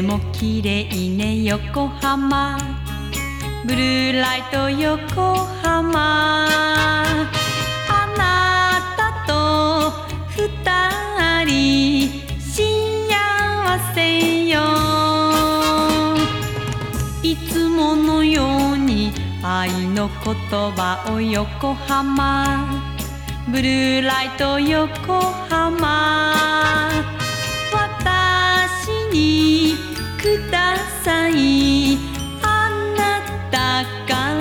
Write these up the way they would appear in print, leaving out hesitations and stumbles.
も綺麗ね横浜、ブルーライト横浜。あなたと二人幸せよ。いつものように愛の言葉を横浜、ブルーライト横浜。私にください、あなたから。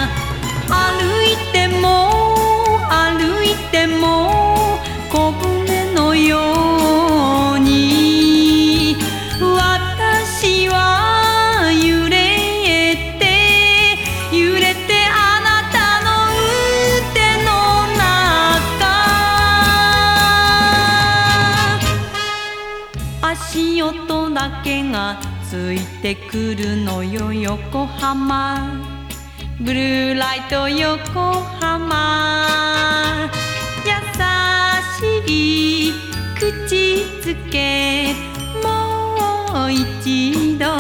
歩いても歩いても小舟のように、私は揺れて揺れてあなたの腕の中。足音だけがついてくるのよ横浜、ブルーライト横浜。優しい口づけもう一度。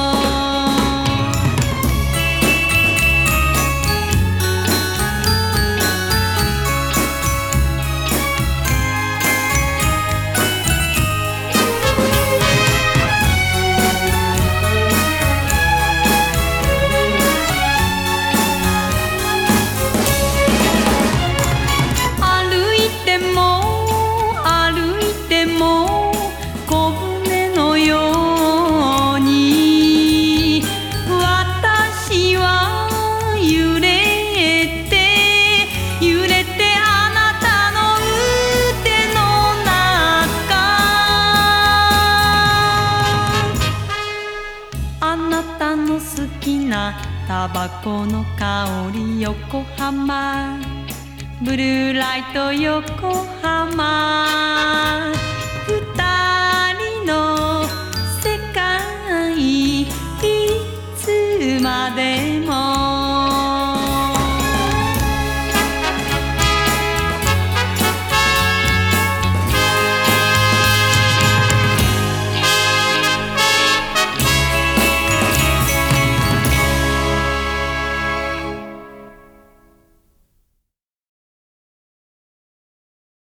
小舟のように私は揺れて揺れてあなたの腕の中。あなたの好きなタバコの香り横浜、ブルーライト横浜。二人の世界いつまでも